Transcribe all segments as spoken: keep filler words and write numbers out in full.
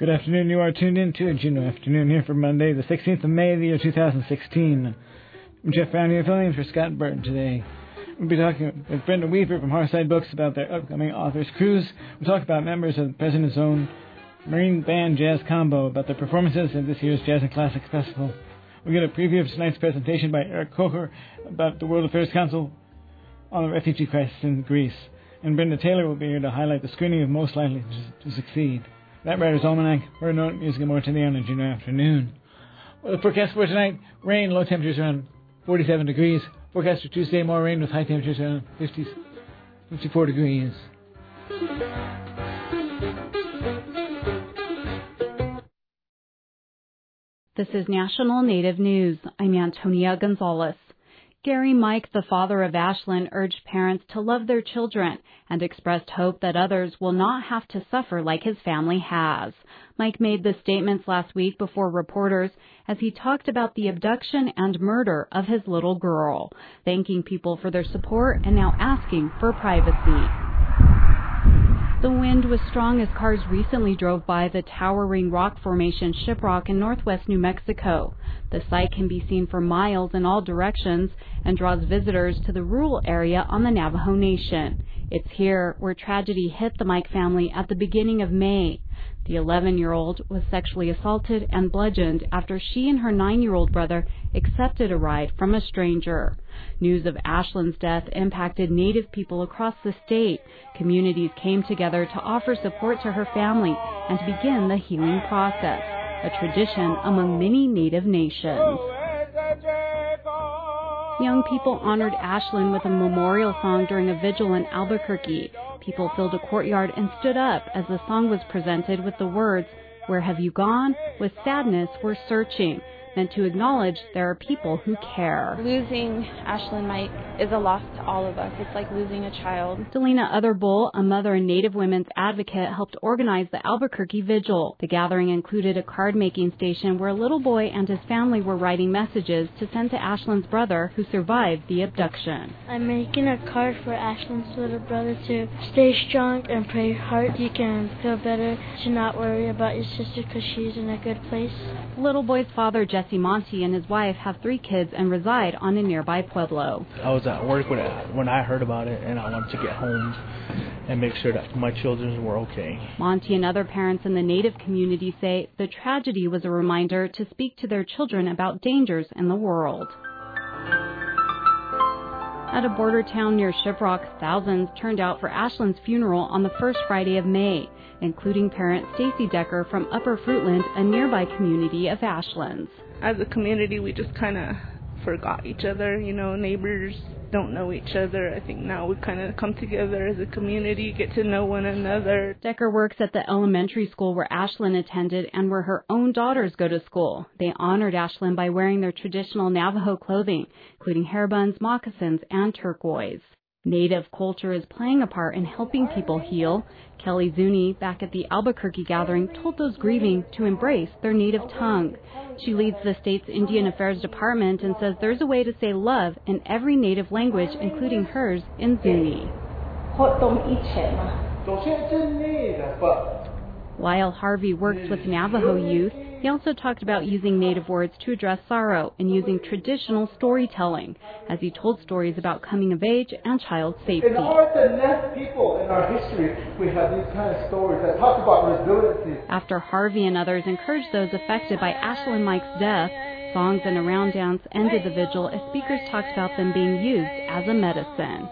Good afternoon. You are tuned in to a Juneau Afternoon here for Monday, the sixteenth of May, the year two thousand sixteen. I'm Jeff Brown here, filling in for Scott Burton today. We'll be talking with Brenda Weaver from Hearthside Books about their upcoming authors cruise. We'll talk about members of the President's Own Marine Band Jazz Combo, about their performances at this year's Jazz and Classics Festival. We'll get a preview of tonight's presentation by Eric Kocher about the World Affairs Council on the refugee crisis in Greece. And Brenda Taylor will be here to highlight the screening of Most Likely to Succeed. That Writer's Almanac, we're note music and more to the end on Juneau Afternoon. Well, the forecast for tonight, rain, low temperatures around forty-seven degrees. Forecast for Tuesday, more rain with high temperatures around fifty, fifty-four degrees. This is National Native News. I'm Antonia Gonzalez. Gary Mike, the father of Ashlyn, urged parents to love their children and expressed hope that others will not have to suffer like his family has. Mike made the statements last week before reporters as he talked about the abduction and murder of his little girl, thanking people for their support and now asking for privacy. The wind was strong as cars recently drove by the towering rock formation Shiprock in northwest New Mexico. The site can be seen for miles in all directions and draws visitors to the rural area on the Navajo Nation. It's here where tragedy hit the Mike family at the beginning of May. The eleven-year-old was sexually assaulted and bludgeoned after she and her nine-year-old brother accepted a ride from a stranger. News of Ashlyn's death impacted Native people across the state. Communities came together to offer support to her family and to begin the healing process, a tradition among many Native nations. Young people honored Ashlyn with a memorial song during a vigil in Albuquerque. People filled a courtyard and stood up as the song was presented with the words, "Where have you gone? With sadness we're searching," meant to acknowledge there are people who care. Losing Ashlyn Mike is a loss to all of us. It's like losing a child. Delina Otherbull, a mother and Native women's advocate, helped organize the Albuquerque Vigil. The gathering included a card-making station where a little boy and his family were writing messages to send to Ashlyn's brother, who survived the abduction. I'm making a card for Ashlyn's little brother to stay strong and pray hard you can feel better, to not worry about your sister because she's in a good place. The little boy's father, Jesse Monty, and his wife have three kids and reside on a nearby pueblo. I was at work when I, when I heard about it, and I wanted to get home and make sure that my children were okay. Monty and other parents in the Native community say the tragedy was a reminder to speak to their children about dangers in the world. At a border town near Shiprock, thousands turned out for Ashlyn's funeral on the first Friday of May, including parent Stacy Decker from Upper Fruitland, a nearby community of Ashlyn's. As a community, we just kind of forgot each other. You know, neighbors don't know each other. I think now we kind of come together as a community, get to know one another. Decker works at the elementary school where Ashlyn attended and where her own daughters go to school. They honored Ashlyn by wearing their traditional Navajo clothing, including hair buns, moccasins, and turquoise. Native culture is playing a part in helping people heal. Kelly Zuni, back at the Albuquerque gathering, told those grieving to embrace their native tongue. She leads the state's Indian Affairs Department and says there's a way to say love in every native language, including hers in Zuni. Lyle Harvey works with Navajo youth. He also talked about using Native words to address sorrow and using traditional storytelling, as he told stories about coming of age and child safety. In order to nest people in our history, we have these kind of stories that talk about resiliency. After Harvey and others encouraged those affected by Ashlyn Mike's death, songs and a round dance ended the vigil as speakers talked about them being used as a medicine.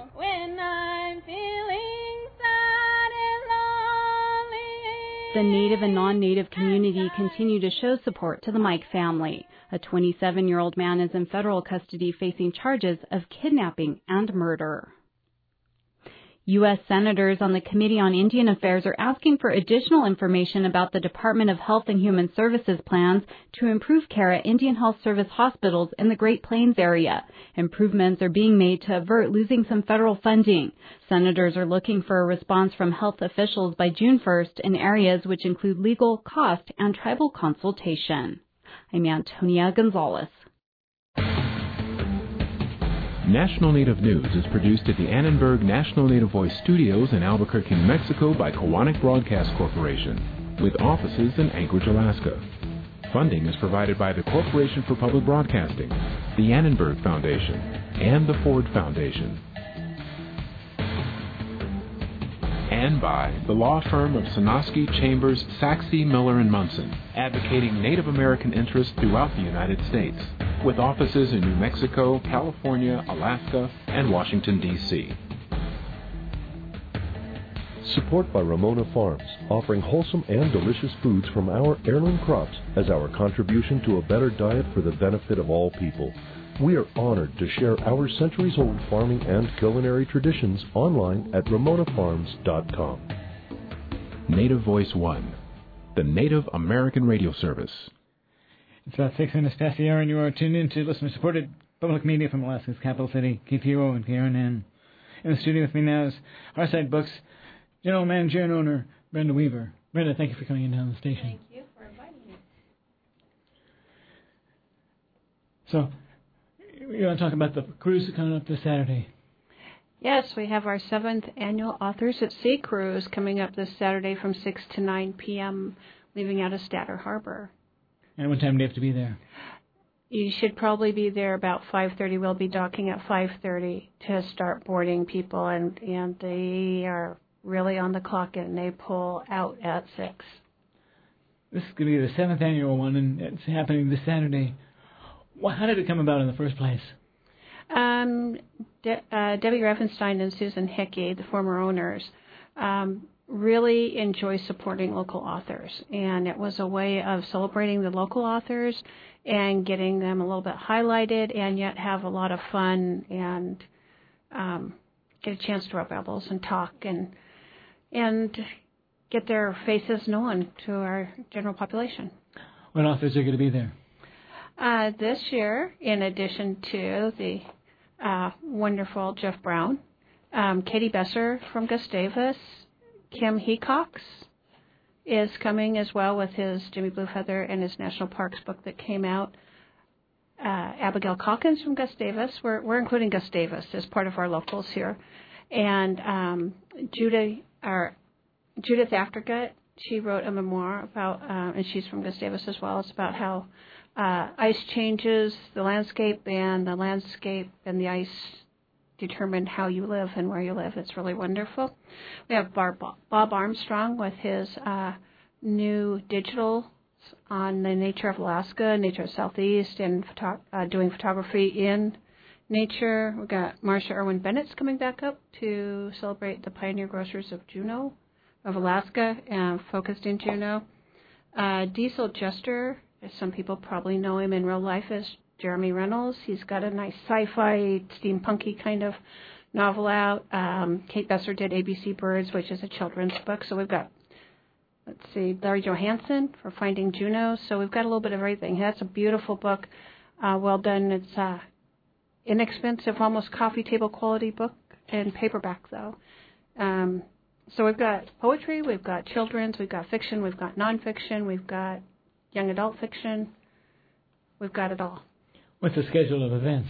The Native and non-Native community continue to show support to the Mike family. A twenty-seven-year-old man is in federal custody facing charges of kidnapping and murder. U S senators on the Committee on Indian Affairs are asking for additional information about the Department of Health and Human Services plans to improve care at Indian Health Service hospitals in the Great Plains area. Improvements are being made to avert losing some federal funding. Senators are looking for a response from health officials by June first in areas which include legal, cost, and tribal consultation. I'm Antonia Gonzalez. National Native News is produced at the Annenberg National Native Voice Studios in Albuquerque, New Mexico by Kiwanis Broadcast Corporation. with offices in Anchorage, Alaska. Funding is provided by the Corporation for Public Broadcasting, the Annenberg Foundation, and the Ford Foundation. And by the law firm of Sonosky, Chambers, Saxe, Miller and Munson, advocating Native American interests throughout the United States, with offices in New Mexico, California, Alaska, and Washington, D C Support by Ramona Farms, offering wholesome and delicious foods from our heirloom crops as our contribution to a better diet for the benefit of all people. We are honored to share our centuries-old farming and culinary traditions online at ramona farms dot com. Native Voice One, the Native American radio service. It's about six minutes past the hour, and you are tuned in to listener-supported public media from Alaska's capital city, K T O O and K R N N. In the studio with me now is Hearthside Books General Manager and Owner, Brenda Weaver. Brenda, thank you for coming in down the station. Thank you for inviting me. So, you want to talk about the cruise coming up this Saturday? Yes, we have our seventh annual Authors at Sea cruise coming up this Saturday from six to nine p.m., leaving out of Statter Harbor. And what time do you have to be there? You should probably be there about five thirty. We'll be docking at five thirty to start boarding people, and, and they are really on the clock, and they pull out at six. This is going to be the seventh annual one, and it's happening this Saturday. Well, how did it come about in the first place? Um, De- uh, Debbie Reffenstein and Susan Hickey, the former owners, um, really enjoy supporting local authors, and it was a way of celebrating the local authors and getting them a little bit highlighted, and yet have a lot of fun and um, get a chance to rub elbows and talk and and get their faces known to our general population. What authors are going to be there? Uh, this year, in addition to the uh, wonderful Jeff Brown, um, Katie Besser from Gustavus, Kim Hecox is coming as well with his Jimmy Blue Feather and his National Parks book that came out. Uh, Abigail Calkins from Gustavus. We're, we're including Gustavus as part of our locals here. And um, Judah, our, Judith Aftergut, she wrote a memoir about, uh, and she's from Gustavus as well. It's about how uh, ice changes the landscape, and the landscape and the ice determine how you live and where you live. It's really wonderful. We have Bob, Bob Armstrong with his uh, new digital on the nature of Alaska, nature of Southeast, and photo- uh, doing photography in nature. We've got Marcia Irwin Bennett's coming back up to celebrate the pioneer grocers of Juneau, of Alaska, and focused in Juneau. Uh, Diesel Jester, as some people probably know him in real life as Jeremy Reynolds. He's got a nice sci-fi, steampunky kind of novel out. Um, Kate Besser did A B C Birds, which is a children's book. So we've got, let's see, Larry Johansson for Finding Juneau. So we've got a little bit of everything. That's a beautiful book, uh, well done. It's uh, inexpensive, almost coffee table quality book, and paperback though. Um, so we've got poetry, we've got children's, we've got fiction, we've got nonfiction, we've got young adult fiction. We've got it all. What's the schedule of events?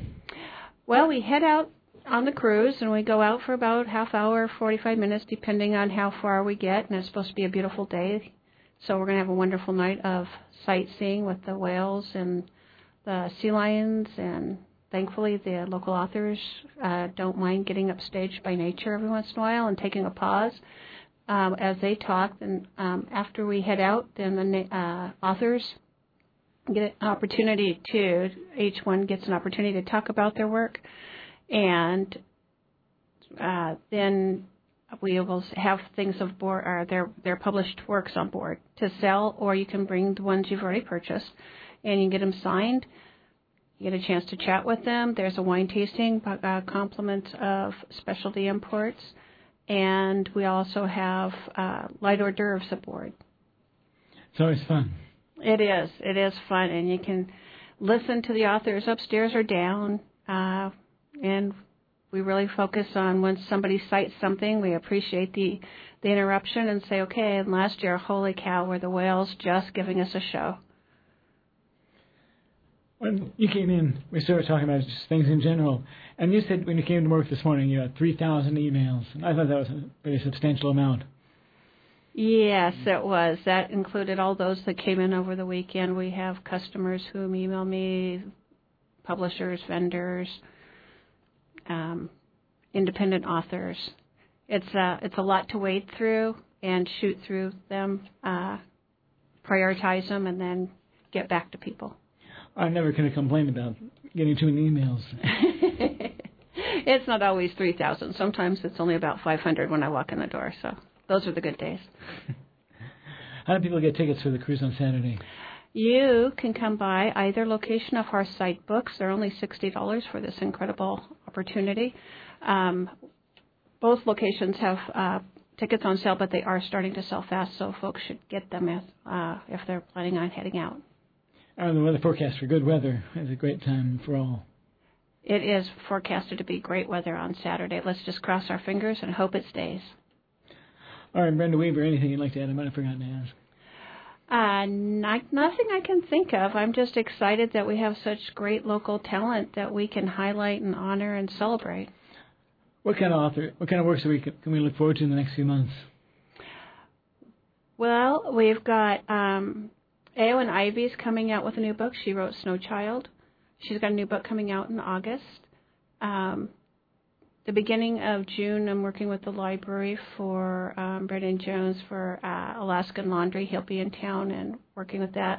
Well, we head out on the cruise, and we go out for about half hour, forty-five minutes, depending on how far we get, and it's supposed to be a beautiful day. So we're going to have a wonderful night of sightseeing with the whales and the sea lions, and thankfully the local authors uh, don't mind getting upstaged by nature every once in a while and taking a pause um, as they talk. And um, after we head out, then the uh, authors get an opportunity to, each one gets an opportunity to talk about their work, and uh, then we will have things of board, or their their published works on board to sell, or you can bring the ones you've already purchased, and you can get them signed. You get a chance to chat with them. There's a wine tasting, uh, compliments of specialty imports, and we also have uh, light hors d'oeuvres aboard. It's always fun. It is. It is fun, and you can listen to the authors upstairs or down, uh, and we really focus on when somebody cites something, we appreciate the, the interruption and say, okay, and last year, holy cow, were the whales just giving us a show. When you came in, we started talking about just things in general, and you said when you came to work this morning you had three thousand emails, and I thought that was a very substantial amount. Yes, it was. That included all those that came in over the weekend. We have customers who email me, publishers, vendors, um, independent authors. It's a, it's a lot to wade through and shoot through them, uh, prioritize them, and then get back to people. I'm never going to complain about getting too many emails. It's not always three thousand. Sometimes it's only about five hundred when I walk in the door, so those are the good days. How do people get tickets for the cruise on Saturday? You can come by either location of Hearthside Books. They're only sixty dollars for this incredible opportunity. Um, both locations have uh, tickets on sale, but they are starting to sell fast, so folks should get them if, uh, if they're planning on heading out. Uh, the weather forecast for good weather is a great time for all. It is forecasted to be great weather on Saturday. Let's just cross our fingers and hope it stays. All right, Brenda Weaver, anything you'd like to add? I might have forgotten to ask. Uh, not, nothing I can think of. I'm just excited that we have such great local talent that we can highlight and honor and celebrate. What kind of author, what kind of works are we, can we look forward to in the next few months? Well, we've got um, Eowyn Ivy's coming out with a new book. She wrote Snow Child. She's got a new book coming out in August. Um, the beginning of June, I'm working with the library for um, Brendan Jones for uh, Alaskan Laundry. He'll be in town and working with that.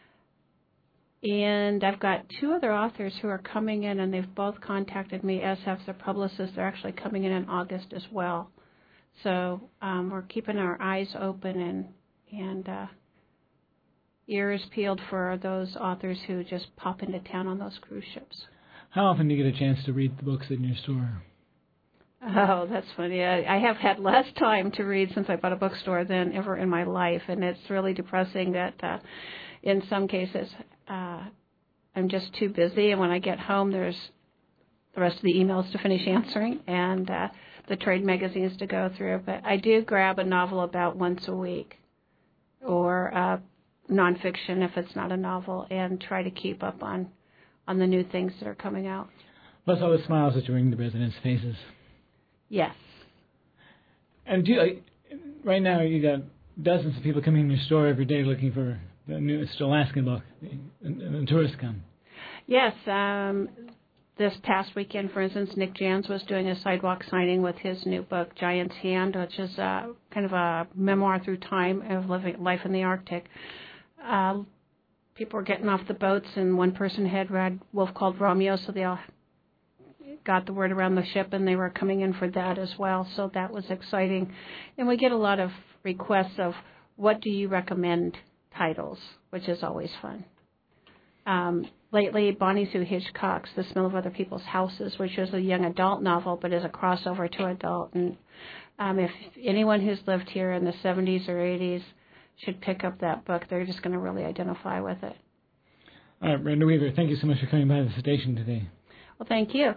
And I've got two other authors who are coming in, and they've both contacted me, as have their publicists. They're actually coming in in August as well. So um, we're keeping our eyes open and and uh, ears peeled for those authors who just pop into town on those cruise ships. How often do you get a chance to read the books in your store? Oh, that's funny. I, I have had less time to read since I bought a bookstore than ever in my life, and it's really depressing that uh, in some cases uh, I'm just too busy, and when I get home there's the rest of the emails to finish answering and uh, the trade magazines to go through. But I do grab a novel about once a week, or uh, nonfiction if it's not a novel, and try to keep up on, on the new things that are coming out. Plus all the smiles that you bring to the residents' faces. Yes. And do you, right now you got dozens of people coming in your store every day looking for the newest Alaskan book, and, and tourists come. Yes. Um, this past weekend, for instance, Nick Jans was doing a sidewalk signing with his new book, Giant's Hand, which is uh, kind of a memoir through time of living life in the Arctic. Uh, people were getting off the boats, and one person had read Wolf Called Romeo, so they all got the word around the ship, and they were coming in for that as well. So that was exciting. And we get a lot of requests of what do you recommend titles, which is always fun. Um, lately, Bonnie Sue Hitchcock's The Smell of Other People's Houses, which is a young adult novel, but is a crossover to adult. And um, if anyone who's lived here in the seventies or eighties should pick up that book, they're just going to really identify with it. All right, Brenda Weaver, thank you so much for coming by the station today. Well, thank you.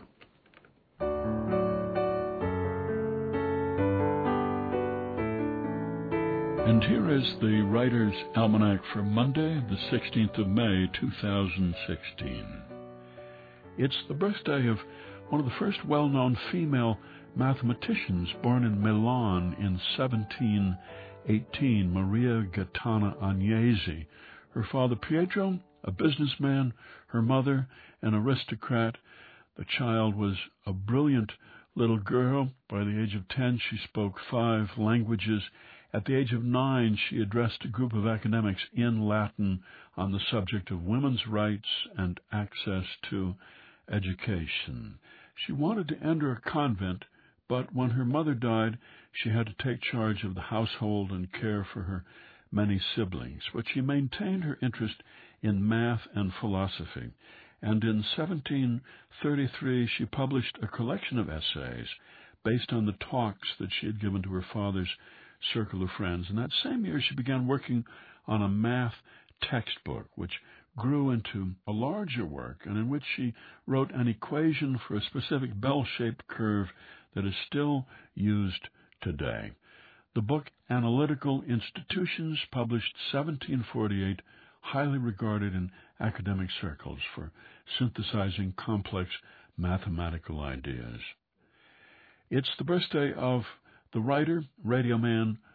And here is the Writer's Almanac for Monday, the sixteenth of May, two thousand sixteen. It's the birthday of one of the first well-known female mathematicians, born in Milan in seventeen eighteen, Maria Gaetana Agnesi. Her father, Pietro, a businessman, her mother, an aristocrat. The child was a brilliant little girl. By the age of ten, she spoke five languages. At the age of nine, she addressed a group of academics in Latin on the subject of women's rights and access to education. She wanted to enter a convent, but when her mother died, she had to take charge of the household and care for her many siblings. But she maintained her interest in math and philosophy, and in seventeen thirty-three she published a collection of essays based on the talks that she had given to her father's circle of friends. And that same year she began working on a math textbook, which grew into a larger work, and in which she wrote an equation for a specific bell-shaped curve that is still used today. The book Analytical Institutions, published seventeen forty-eight, highly regarded in academic circles for synthesizing complex mathematical ideas. It's the birthday of the writer, radio man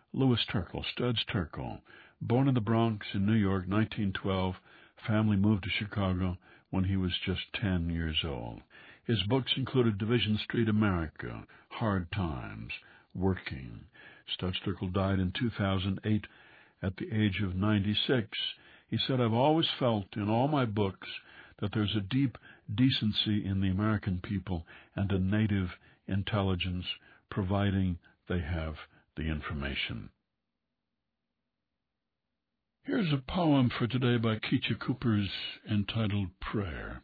Louis Turkle, Studs Turkle, born in the Bronx in New York, nineteen twelve, family moved to Chicago when he was just ten years old. His books included Division Street America, Hard Times, Working. Studs Turkle died in two thousand eight at the age of ninety-six. He said, "I've always felt in all my books that there's a deep decency in the American people and a native intelligence, providing they have the information." Here's a poem for today by Keetcha Coopers entitled Prayer.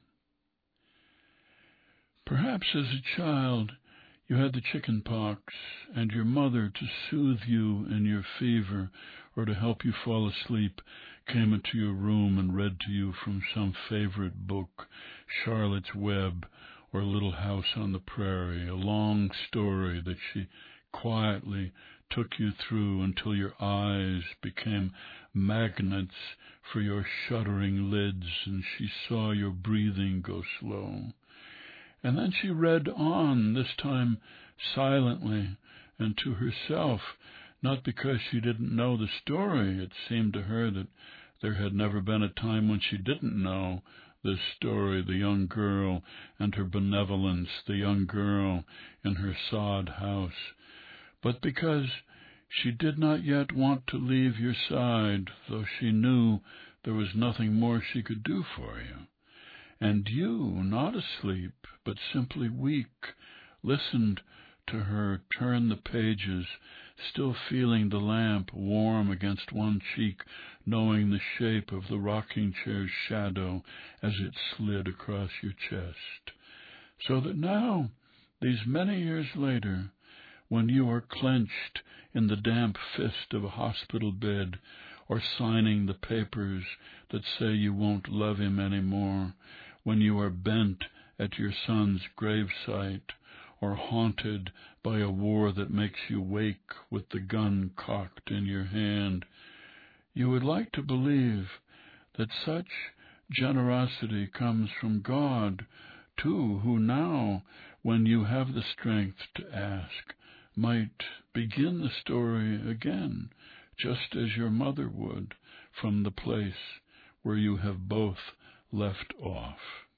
Perhaps as a child you had the chicken pox, and your mother, to soothe you in your fever or to help you fall asleep, came into your room and read to you from some favorite book, Charlotte's Web or Little House on the Prairie, a long story that she quietly took you through until your eyes became magnets for your shuddering lids and she saw your breathing go slow. And then she read on, this time silently and to herself, not because she didn't know the story. It seemed to her that there had never been a time when she didn't know this story, the young girl and her benevolence, the young girl in her sod house, but because she did not yet want to leave your side, though she knew there was nothing more she could do for you. And you, not asleep, but simply weak, listened to her turn the pages, still feeling the lamp warm against one cheek, knowing the shape of the rocking chair's shadow as it slid across your chest. So that now, these many years later, when you are clenched in the damp fist of a hospital bed, or signing the papers that say you won't love him any more, when you are bent at your son's gravesite, or haunted by a war that makes you wake with the gun cocked in your hand, you would like to believe that such generosity comes from God, too, who now, when you have the strength to ask, might begin the story again, just as your mother would, from the place where you have both left off.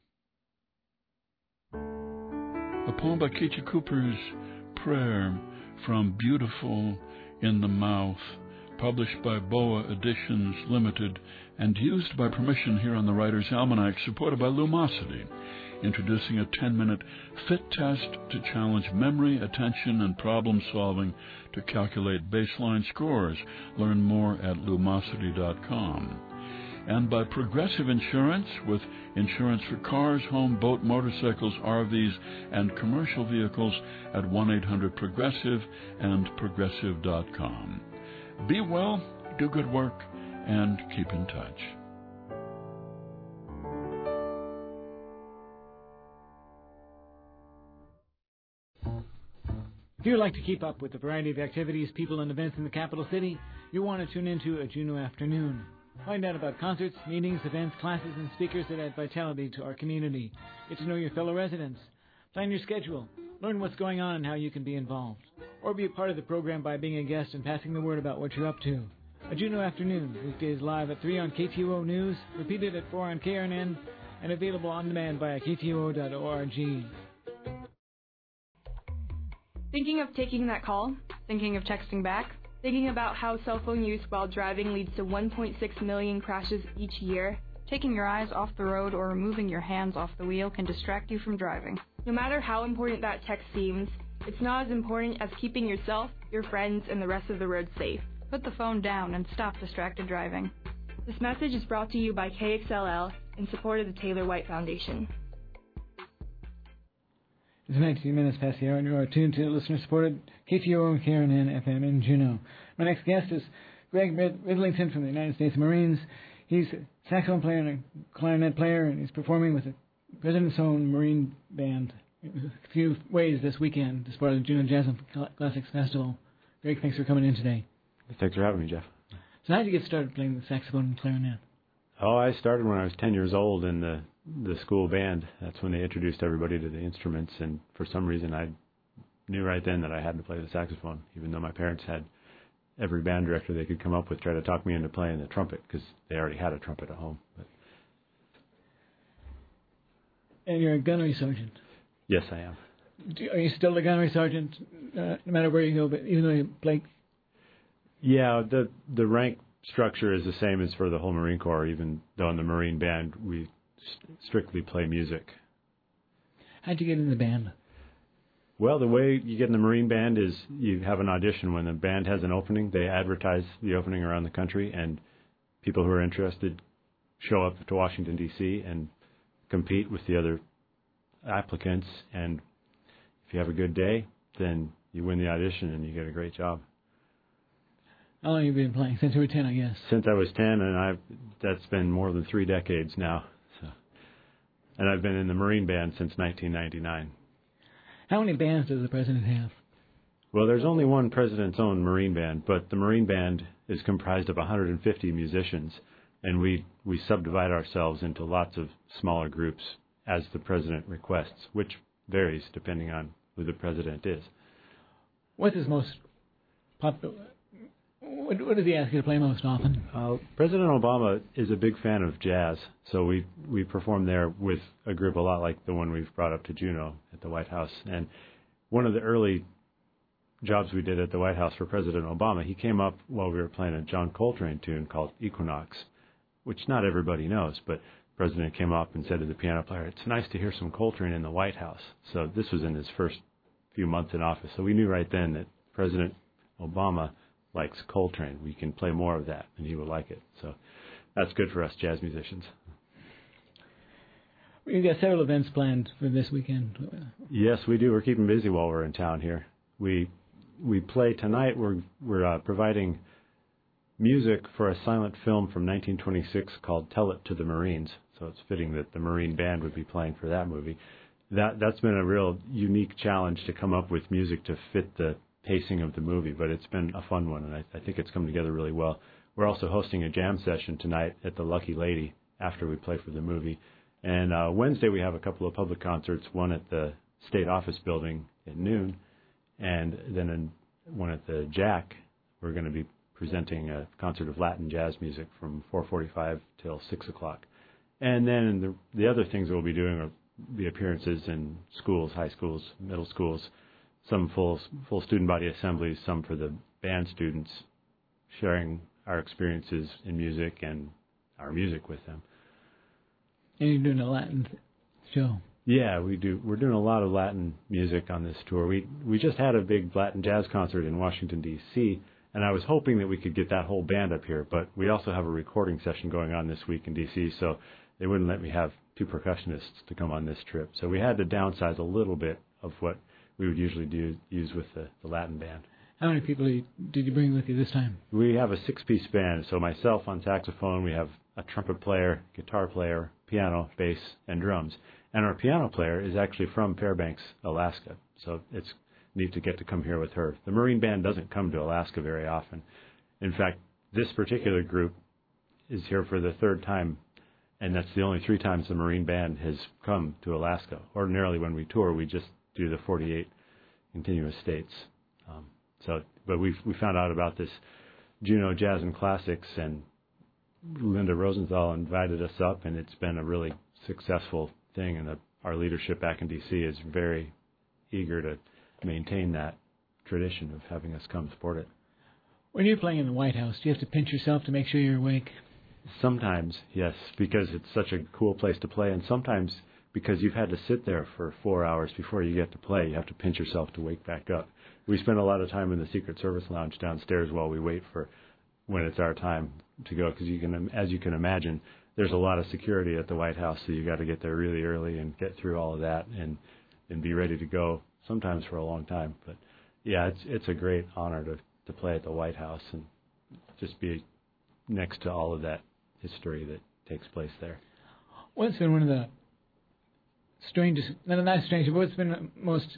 A poem by Keetcha Coopers, Prayer, from Beautiful in the Mouth, published by Boa Editions Limited and used by permission here on the Writer's Almanac, supported by Lumosity, introducing a ten-minute fit test to challenge memory, attention, and problem-solving to calculate baseline scores. Learn more at lumosity dot com. And by Progressive Insurance, with insurance for cars, home, boat, motorcycles, R Vs, and commercial vehicles at one eight hundred progressive and progressive dot com. Be well, do good work, and keep in touch. If you'd like to keep up with the variety of activities, people, and events in the capital city, you'll want to tune into A Juneau Afternoon. Find out about concerts, meetings, events, classes, and speakers that add vitality to our community. Get to know your fellow residents. Plan your schedule. Learn what's going on and how you can be involved. Or be a part of the program by being a guest and passing the word about what you're up to. A Juneau Afternoon, weekdays live at three on K T O O News, repeated at four on K R N N, and available on demand via K T O O dot org. Thinking of taking that call? Thinking of texting back? Thinking about how cell phone use while driving leads to one point six million crashes each year? Taking your eyes off the road or removing your hands off the wheel can distract you from driving. No matter how important that text seems, it's not as important as keeping yourself, your friends, and the rest of the road safe. Put the phone down and stop distracted driving. This message is brought to you by K X L L in support of the Taylor White Foundation. It's nineteen minutes past the hour, and you are tuned to listener-supported K T O O and K R N N F M in Juneau. My next guest is Greg Ridlington from the United States Marines. He's a saxophone player and a clarinet player, and he's performing with the President's Own Marine Band in a few ways this weekend as part of the Juneau Jazz and Classics Festival. Greg, thanks for coming in today. Thanks for having me, Jeff. So how did you get started playing the saxophone and clarinet? Oh, I started when I was ten years old in the the school band. That's when they introduced everybody to the instruments, and for some reason I knew right then that I had to play the saxophone, even though my parents had every band director they could come up with tried to talk me into playing the trumpet because they already had a trumpet at home. But. And you're a gunnery sergeant. Yes, I am. Do, are you still a gunnery sergeant, uh, no matter where you go, but even though you play? Yeah, the the rank structure is the same as for the whole Marine Corps, even though in the Marine Band we st- strictly play music. How'd you get in the band? Well, the way you get in the Marine Band is you have an audition. When the band has an opening, they advertise the opening around the country, and people who are interested show up to Washington, D C, and compete with the other applicants. And if you have a good day, then you win the audition and you get a great job. How long have you been playing? Since you were ten, I guess. Since I was ten, and I've that's been more than three decades now. So, and I've been in the Marine Band since nineteen ninety-nine. How many bands does the president have? Well, there's only one president's own Marine Band, but the Marine Band is comprised of one hundred fifty musicians, and we, we subdivide ourselves into lots of smaller groups as the president requests, which varies depending on who the president is. What's his most popular? What, what does he ask you to play most often? Uh, President Obama is a big fan of jazz, so we we perform there with a group a lot like the one we've brought up to Juneau at the White House. And one of the early jobs we did at the White House for President Obama, he came up while we were playing a John Coltrane tune called Equinox, which not everybody knows, but the president came up and said to the piano player, "It's nice to hear some Coltrane in the White House." So this was in his first few months in office. So we knew right then that President Obama likes Coltrane. We can play more of that, and he will like it. So that's good for us jazz musicians. We've got several events planned for this weekend. Yes, we do. We're keeping busy while we're in town here. We we play tonight. We're we're uh, providing music for a silent film from nineteen twenty-six called "Tell It to the Marines." So it's fitting that the Marine Band would be playing for that movie. That that's been a real unique challenge to come up with music to fit the pacing of the movie, but it's been a fun one, and I, I think it's come together really well. We're also hosting a jam session tonight at the Lucky Lady after we play for the movie. And uh, Wednesday we have a couple of public concerts, one at the State Office Building at noon, and then in, one at the Jack. We're going to be presenting a concert of Latin jazz music from four forty-five till six o'clock. And then the, the other things that we'll be doing are the appearances in schools, high schools, middle schools, some full full student body assemblies, some for the band students, sharing our experiences in music and our music with them. And you're doing a Latin show. Yeah, we do. We're doing a lot of Latin music on this tour. We we just had a big Latin jazz concert in Washington, D C, and I was hoping that we could get that whole band up here, but we also have a recording session going on this week in D C, so they wouldn't let me have two percussionists to come on this trip. So we had to downsize a little bit of what we would usually do use with the, the Latin band. How many people did you bring with you this time? We have a six-piece band, so myself on saxophone, we have a trumpet player, guitar player, piano, bass, and drums. And our piano player is actually from Fairbanks, Alaska, so it's neat to get to come here with her. The Marine Band doesn't come to Alaska very often. In fact, this particular group is here for the third time, and that's the only three times the Marine Band has come to Alaska. Ordinarily, when we tour, we just do the forty-eight continuous states. Um, so, but we we found out about this Juneau Jazz and Classics, and Linda Rosenthal invited us up, and it's been a really successful thing. And the, our leadership back in D C is very eager to maintain that tradition of having us come support it. When you're playing in the White House, do you have to pinch yourself to make sure you're awake? Sometimes, yes, because it's such a cool place to play, and sometimes because you've had to sit there for four hours before you get to play, you have to pinch yourself to wake back up. We spend a lot of time in the Secret Service Lounge downstairs while we wait for when it's our time to go, because you can, as you can imagine, there's a lot of security at the White House, so you got to get there really early and get through all of that and and be ready to go. Sometimes for a long time, but yeah, it's it's a great honor to to play at the White House and just be next to all of that history that takes place there. What's been one of the strangest, not not strange, but what's been the most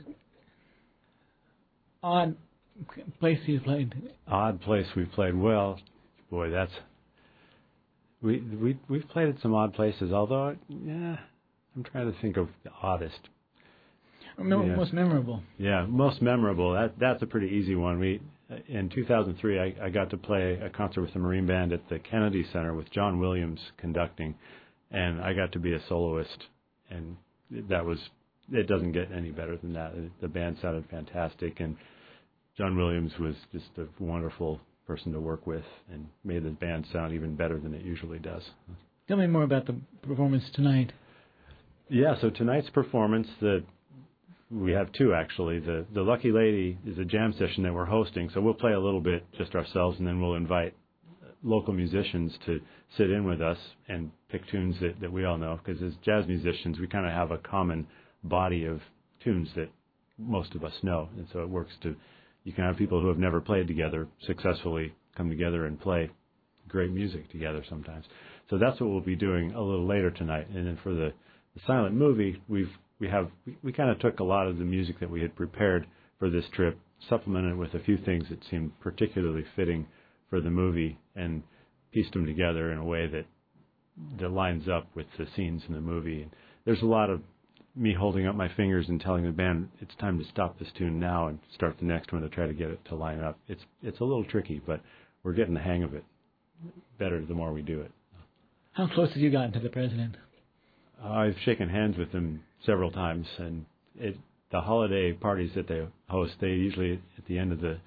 odd place you've played? Odd place we've played. Well, boy, that's we we we've played at some odd places. Although, yeah, I'm trying to think of the oddest. Mem- yeah. Most memorable. Yeah, most memorable. That that's a pretty easy one. We in two thousand three, I, I got to play a concert with the Marine Band at the Kennedy Center with John Williams conducting, and I got to be a soloist, and that was, it doesn't get any better than that. The band sounded fantastic, and John Williams was just a wonderful person to work with and made the band sound even better than it usually does. Tell me more about the performance tonight. Yeah, so tonight's performance, the we have two actually. The the Lucky Lady is a jam session that we're hosting, so we'll play a little bit just ourselves, and then we'll invite local musicians to sit in with us and pick tunes that, that we all know, because as jazz musicians, we kind of have a common body of tunes that most of us know, and so it works to, you can have people who have never played together successfully come together and play great music together sometimes. So that's what we'll be doing a little later tonight. And then for the, the silent movie, we've we have we, we kind of took a lot of the music that we had prepared for this trip, supplemented with a few things that seemed particularly fitting for the movie, and pieced them together in a way that that lines up with the scenes in the movie. And there's a lot of me holding up my fingers and telling the band it's time to stop this tune now and start the next one to try to get it to line up. It's it's a little tricky, but we're getting the hang of it better the more we do it. How close have you gotten to the president? Uh, I've shaken hands with him several times, and it, the holiday parties that they host, they usually at the end of the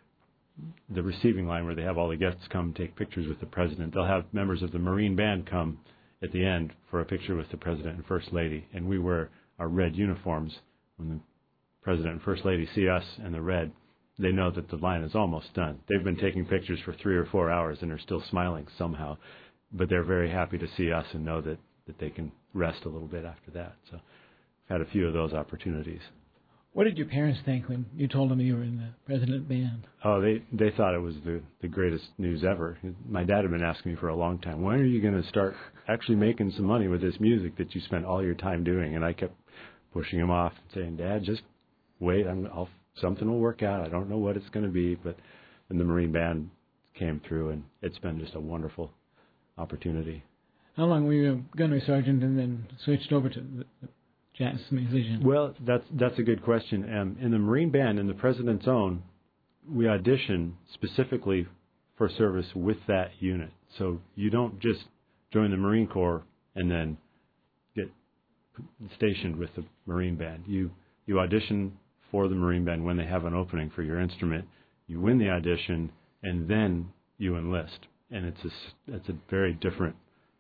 the receiving line where they have all the guests come take pictures with the president, they'll have members of the Marine Band come at the end for a picture with the president and first lady, and we wear our red uniforms. When the president and first lady see us in the red, they know that the line is almost done. They've been taking pictures for three or four hours and are still smiling somehow, but they're very happy to see us and know that, that they can rest a little bit after that. So I've had a few of those opportunities. What did your parents think when you told them you were in the president band? Oh, they they thought it was the, the greatest news ever. My dad had been asking me for a long time, when are you going to start actually making some money with this music that you spent all your time doing? And I kept pushing him off and saying, Dad, just wait, I'm, I'll, something will work out. I don't know what it's going to be. But then the Marine Band came through, and it's been just a wonderful opportunity. How long were you a gunnery sergeant and then switched over to the jazz musician? Well, that's that's a good question. Um, in the Marine Band, in the President's Own, we audition specifically for service with that unit. So you don't just join the Marine Corps and then get stationed with the Marine Band. You you audition for the Marine Band when they have an opening for your instrument. You win the audition, and then you enlist. And it's a, it's a very different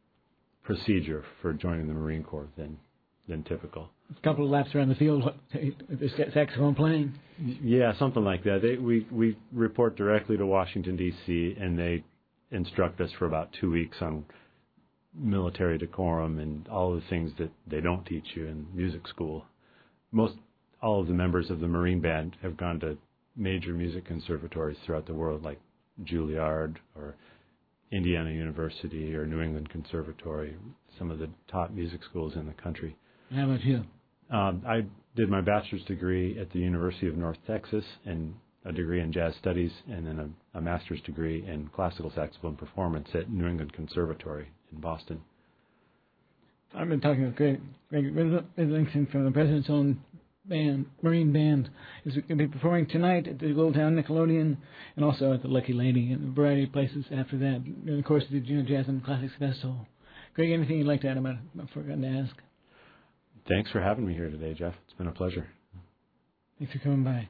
procedure for joining the Marine Corps than than typical. A couple of laps around the field with the saxophone playing? Yeah, something like that. They, we, we report directly to Washington, D C, and they instruct us for about two weeks on military decorum and all the things that they don't teach you in music school. Most all of the members of the Marine Band have gone to major music conservatories throughout the world, like Juilliard or Indiana University or New England Conservatory, some of the top music schools in the country. How about you? Um, I did my bachelor's degree at the University of North Texas, and a degree in jazz studies, and then a, a master's degree in classical saxophone performance at New England Conservatory in Boston. I've been talking with Greg, Greg Livingston from the President's Own band, Marine Band. Is going to be performing tonight at the Goldtown Nickelodeon, and also at the Lucky Lady, and a variety of places after that, during the course of the Junior Jazz and Classics Festival. Greg, anything you'd like to add about it? I forgot to ask. Thanks for having me here today, Jeff. It's been a pleasure. Thanks for coming by.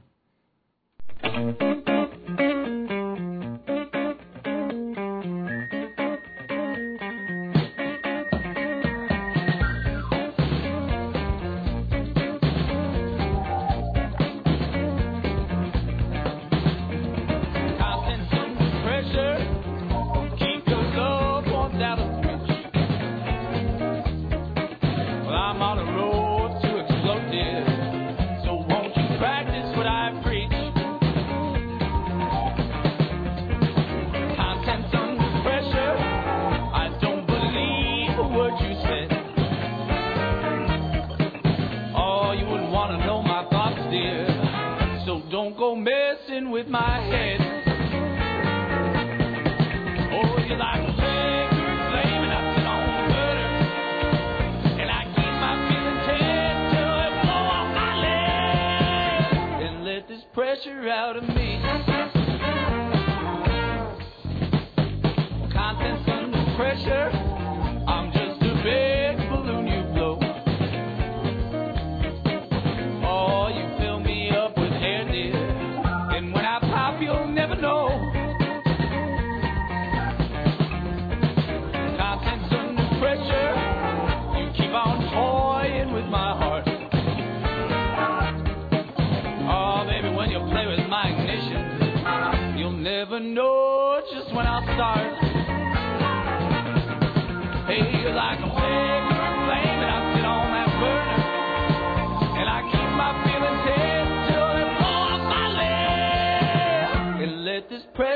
Pressure out of me.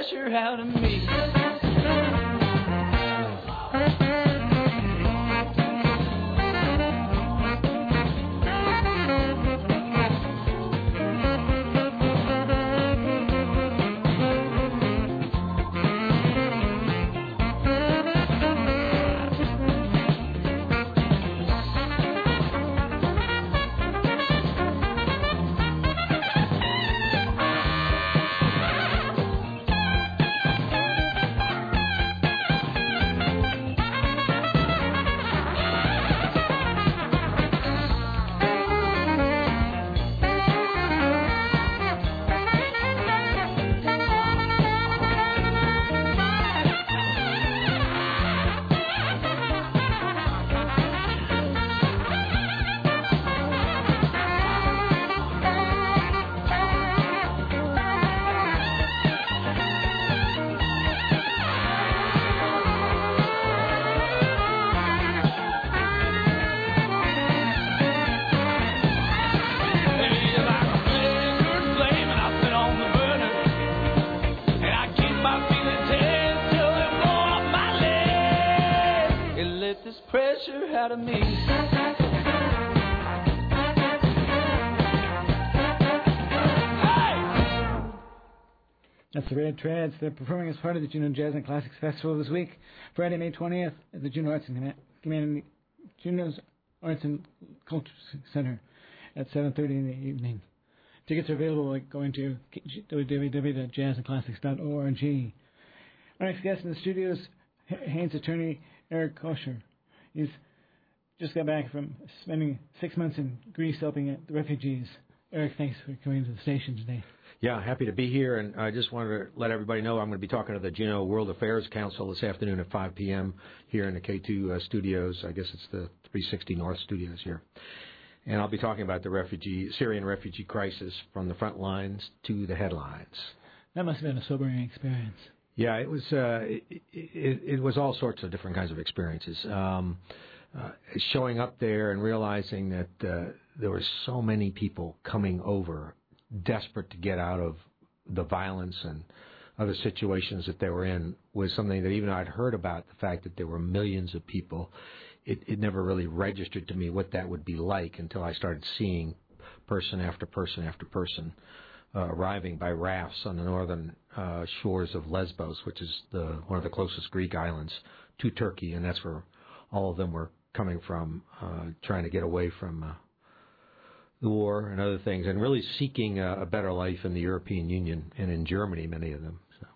pressure out of me. Out of me. That's the Red Trads. They're performing as part of the Juneau Jazz and Classics Festival this week, Friday, May twentieth, at the Juneau Arts and Community, Juneau's Arts and Culture Center at seven thirty in the evening. Tickets are available by going to w w w dot jazz and classics dot org. Our next guest in the studio is Haines attorney Eric Kosher. He's just got back from spending six months in Greece helping the refugees. Eric, thanks for coming to the station today. Yeah, happy to be here, and I just wanted to let everybody know I'm going to be talking to the Juneau World Affairs Council this afternoon at five p.m. here in the K two uh, studios. I guess it's the three sixty North studios here. And I'll be talking about the refugee Syrian refugee crisis from the front lines to the headlines. That must have been a sobering experience. Yeah, it was. Uh, it, it, it was all sorts of different kinds of experiences. Um, uh, showing up there and realizing that uh, there were so many people coming over, desperate to get out of the violence and other situations that they were in, was something that even I'd heard about. The fact that there were millions of people, it, it never really registered to me what that would be like until I started seeing person after person after person uh, arriving by rafts on the northern uh, shores of Lesbos, which is the one of the closest Greek islands to Turkey, and that's where all of them were coming from, uh, trying to get away from uh, the war and other things, and really seeking a, a better life in the European Union and in Germany, many of them. So.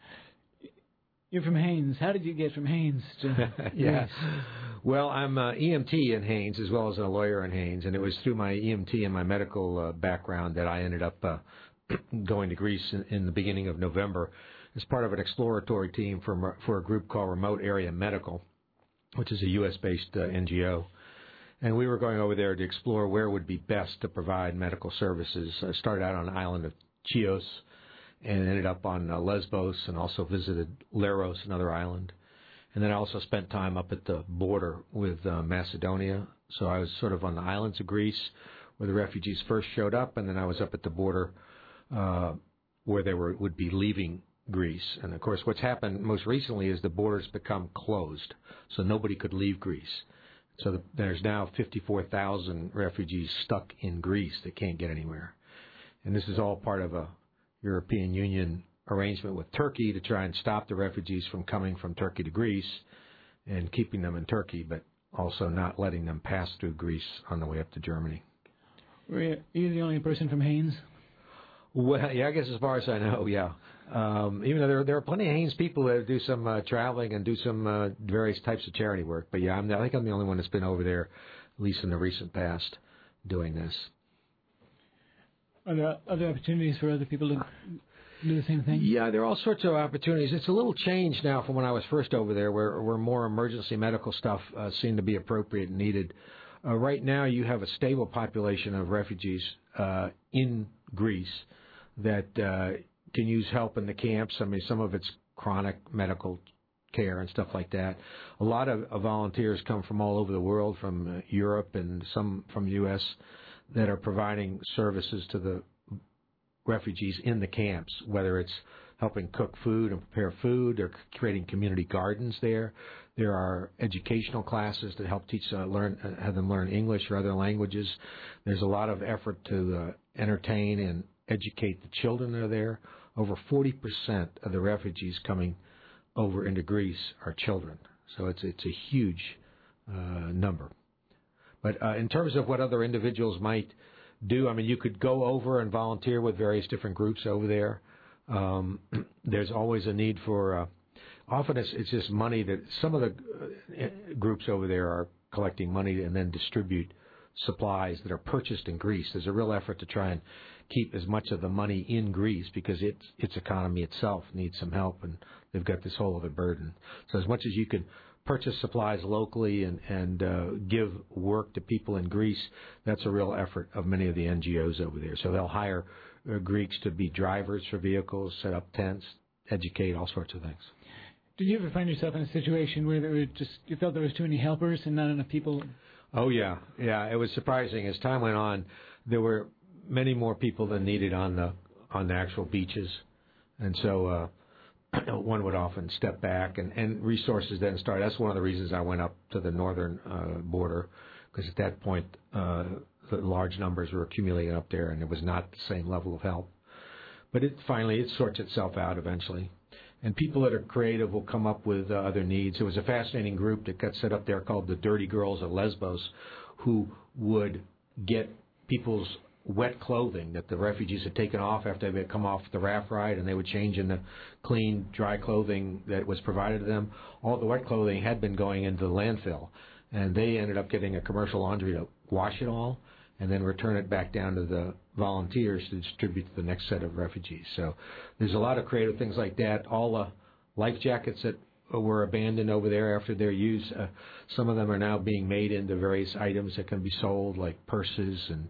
You're from Haines. How did you get from Haines to yeah. Well, I'm uh, E M T in Haines as well as a lawyer in Haines, and it was through my E M T and my medical uh, background that I ended up uh, going to Greece in, in the beginning of November as part of an exploratory team for, for a group called Remote Area Medical, which is a U S-based uh, N G O. And we were going over there to explore where it would be best to provide medical services. I started out on the island of Chios and ended up on uh, Lesbos and also visited Leros, another island. And then I also spent time up at the border with uh, Macedonia. So I was sort of on the islands of Greece where the refugees first showed up, and then I was up at the border uh, where they were would be leaving Greece. And, of course, what's happened most recently is the borders become closed, so nobody could leave Greece. So the, there's now fifty-four thousand refugees stuck in Greece that can't get anywhere. And this is all part of a European Union arrangement with Turkey to try and stop the refugees from coming from Turkey to Greece and keeping them in Turkey, but also not letting them pass through Greece on the way up to Germany. Were you the only person from Haines? Well, yeah, I guess as far as I know, yeah. Um, even though there, there are plenty of Haines people that do some uh, traveling and do some uh, various types of charity work. But yeah, I'm, I think I'm the only one that's been over there, at least in the recent past, doing this. Are there other opportunities for other people to do the same thing? Yeah, there are all sorts of opportunities. It's a little changed now from when I was first over there, where, where more emergency medical stuff uh, seemed to be appropriate and needed. Uh, right now, you have a stable population of refugees uh, in Greece that uh, can use help in the camps. I mean, some of it's chronic medical care and stuff like that. A lot of, of volunteers come from all over the world, from uh, Europe and some from the U S, that are providing services to the refugees in the camps, whether it's helping cook food and prepare food. They're creating community gardens there. There are educational classes that help teach, uh, learn, uh, have them learn English or other languages. There's a lot of effort to uh, entertain and educate the children that are there. Over forty percent of the refugees coming over into Greece are children. So it's it's a huge uh, number. But uh, in terms of what other individuals might do, I mean, you could go over and volunteer with various different groups over there. Um, there's always a need for, uh, often it's, it's just money that some of the uh, groups over there are collecting money and then distribute supplies that are purchased in Greece. There's a real effort to try and keep as much of the money in Greece because its its economy itself needs some help, and they've got this whole other burden. So as much as you can purchase supplies locally and, and uh, give work to people in Greece, that's a real effort of many of the N G Os over there. So they'll hire uh, Greeks to be drivers for vehicles, set up tents, educate, all sorts of things. Did you ever find yourself in a situation where there were just you felt there was too many helpers and not enough people? Oh, yeah. Yeah, it was surprising. As time went on, there were many more people than needed on the on the actual beaches. And so uh, one would often step back, and, and resources then started. That's one of the reasons I went up to the northern uh, border, because at that point uh, the large numbers were accumulating up there, and it was not the same level of help. But it finally, it sorts itself out eventually. And people that are creative will come up with uh, other needs. There was a fascinating group that got set up there called the Dirty Girls of Lesbos, who would get people's wet clothing that the refugees had taken off after they had come off the raft ride, and they would change into clean, dry clothing that was provided to them. All the wet clothing had been going into the landfill, and they ended up getting a commercial laundry to wash it all and then return it back down to the volunteers to distribute to the next set of refugees. So there's a lot of creative things like that. All the life jackets that were abandoned over there after their use, uh, some of them are now being made into various items that can be sold, like purses and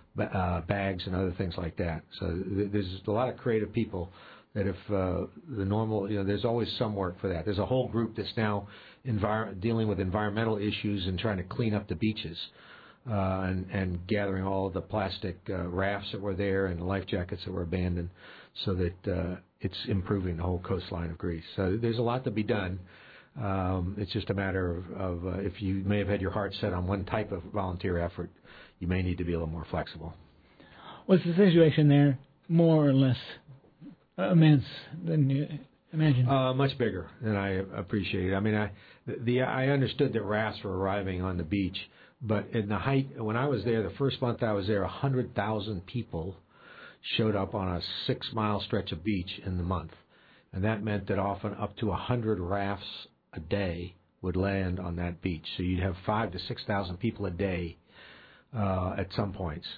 uh, bags and other things like that. So th- there's a lot of creative people that if uh, the normal, you know, there's always some work for that. There's a whole group that's now envir- dealing with environmental issues and trying to clean up the beaches. Uh, and, and gathering all of the plastic uh, rafts that were there and the life jackets that were abandoned, so that uh, it's improving the whole coastline of Greece. So there's a lot to be done. Um, it's just a matter of, of uh, if you may have had your heart set on one type of volunteer effort, you may need to be a little more flexible. Was the situation there more or less immense than you imagine? Uh, much bigger than I appreciated. I mean, I the I understood that rafts were arriving on the beach. But in the height, when I was there, the first month I was there, one hundred thousand people showed up on a six-mile stretch of beach in the month. And that meant that often up to one hundred rafts a day would land on that beach. So you'd have five to six thousand people a day uh, at some points.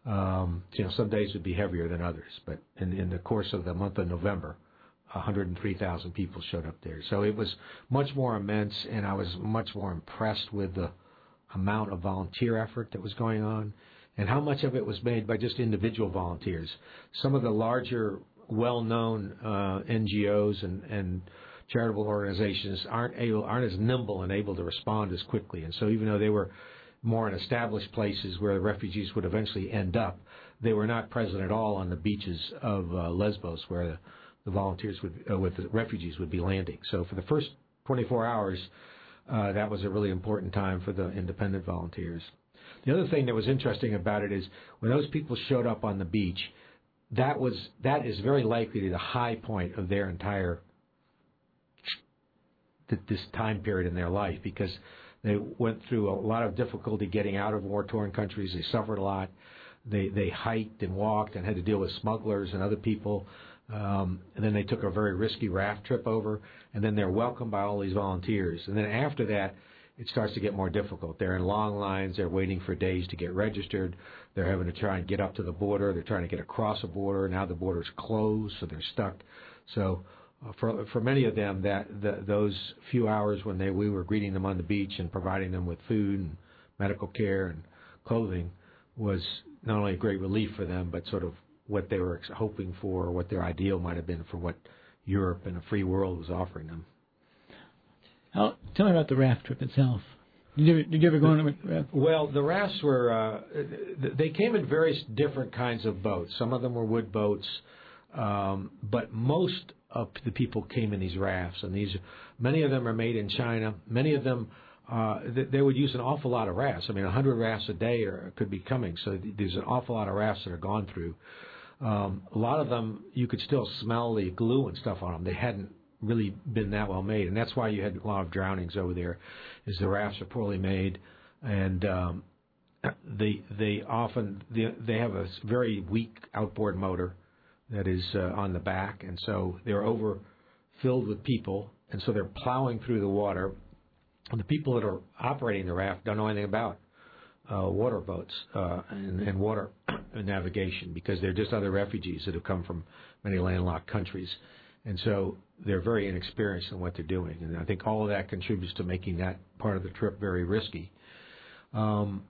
Um, you know, some days would be heavier than others. But in, in the course of the month of November, one hundred three thousand people showed up there. So it was much more immense, and I was much more impressed with the amount of volunteer effort that was going on, and how much of it was made by just individual volunteers. Some of the larger, well-known uh, N G Os and, and charitable organizations aren't able, aren't as nimble and able to respond as quickly. And so even though they were more in established places where the refugees would eventually end up, they were not present at all on the beaches of uh, Lesbos where the, the volunteers would, uh, with the refugees would be landing. So for the first twenty-four hours, Uh, that was a really important time for the independent volunteers. The other thing that was interesting about it is when those people showed up on the beach, that was that is very likely the high point of their entire this time period in their life, because they went through a lot of difficulty getting out of war-torn countries. They suffered a lot. They they hiked and walked and had to deal with smugglers and other people. Um, and then they took a very risky raft trip over, and then they're welcomed by all these volunteers. And then after that, it starts to get more difficult. They're in long lines. They're waiting for days to get registered. They're having to try and get up to the border. They're trying to get across a border. Now the border's closed, so they're stuck. So uh, for for many of them, that the, those few hours when they we were greeting them on the beach and providing them with food and medical care and clothing was not only a great relief for them, but sort of what they were hoping for, or what their ideal might have been for what Europe and a free world was offering them. How, tell me about the raft trip itself. Did you ever, did you ever go on a raft? Well, the rafts were, uh, they came in various different kinds of boats. Some of them were wood boats. Um, but most of the people came in these rafts, and these many of them are made in China. Many of them uh, they, they would use an awful lot of rafts. I mean, one hundred rafts a day are, could be coming. So there's an awful lot of rafts that are gone through. Um, a lot of them you could still smell the glue and stuff on them. They hadn't really been that well made, and that's why you had a lot of drownings over there. Is the rafts are poorly made, and um, they they often they, they have a very weak outboard motor that is uh, on the back, and so they're overfilled with people, and so they're plowing through the water. And the people that are operating the raft don't know anything about uh, water boats uh, and, and water navigation, because they're just other refugees that have come from many landlocked countries, and so they're very inexperienced in what they're doing. And I think all of that contributes to making that part of the trip very risky. Um,